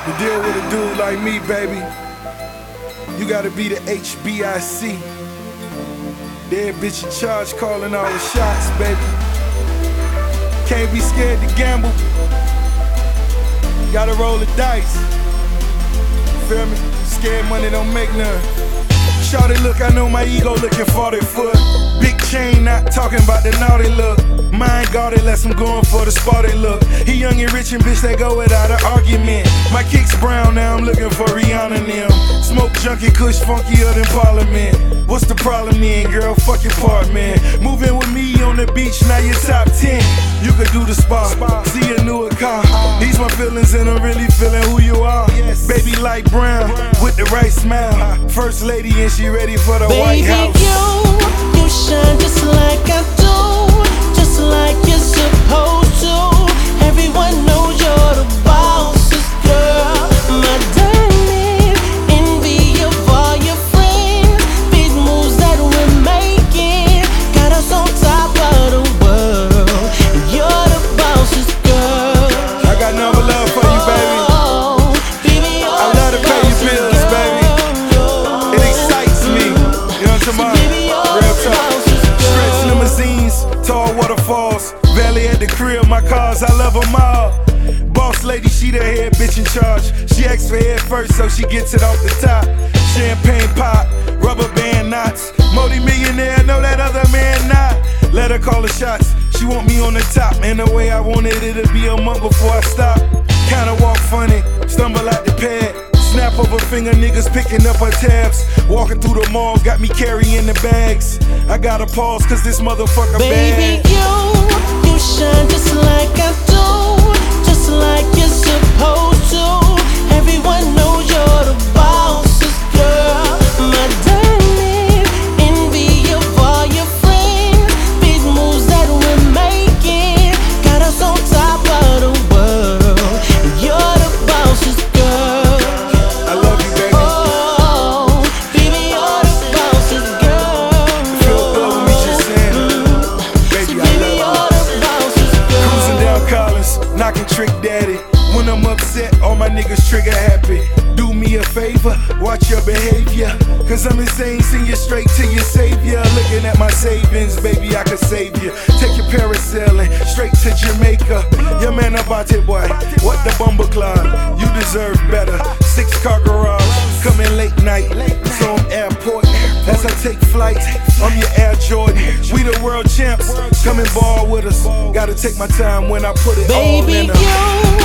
To deal with a dude like me, baby, you gotta be the HBIC. Dead bitch in charge, calling all the shots, baby. Can't be scared to gamble. Gotta roll the dice. Feel me? Scared money don't make none. Shawty look, I know my ego looking 40 foot. Big chain, not talking about the naughty look. Mine guarded, less I'm going for the sporty look. He young and rich and bitch, they go without an argument. My kicks brown, now I'm looking for Rihanna and them. Smoke junkie, kush funkier than Parliament. What's the problem then, girl? Fuck your part, man. Moving with me on the beach, now you're top 10. You could do the spa, see a newer car. These my feelings and I'm really feeling who you are. Baby light brown, with the right smile. First lady and she ready for the White House. Baby, you shine just like I do, just like you're supposed to. Everyone knows you're the boss's girl, my diamond, envy of all your friends. Big moves that we're making got us on top of the world. You're the boss's girl. I got number love for you, baby. I love to pay your bills, baby. It excites me. You know what I'm talking about? Real talk. Stretch limousines, tall waterfalls. Valley at the crib, my cars, I love them all. Boss lady, she the head bitch in charge. She asks for head first, so she gets it off the top. Champagne pop, rubber band knots. Multi-millionaire, know that other man not. Let her call the shots, she want me on the top. And the way I wanted it to be a month before I stop. Kinda walk funny, stumble out the pad. Snap of a finger, niggas picking up her tabs. Walking through the mall, got me carrying the bags. I gotta pause, cause this motherfucker Baby, bad. you shine just like I do, just like you're supposed to. Everyone knows you're the boss's girl, my diamond, envy of all your friends. Big moves that we're making got us on top of the world. You're the boss's girl. I love you, baby. Oh, baby, you're the boss's girl. Feel good with me just saying. Baby, I love you. Cruising down Collins, knocking Trick Daddy. When I'm upset, all my niggas trigger happy. Do me a favor, watch your behavior. Cause I'm insane, send you straight to your savior. Looking at my savings, baby, I could save you. Take your parasailing, straight to Jamaica. Your man about it, boy, what the bumble club. You deserve better, 6-car garage. Coming late night, so I'm airport. As I take flight, I'm your Air Jordan. We the world champs, come and ball with us. Gotta take my time when I put it all Baby, in her.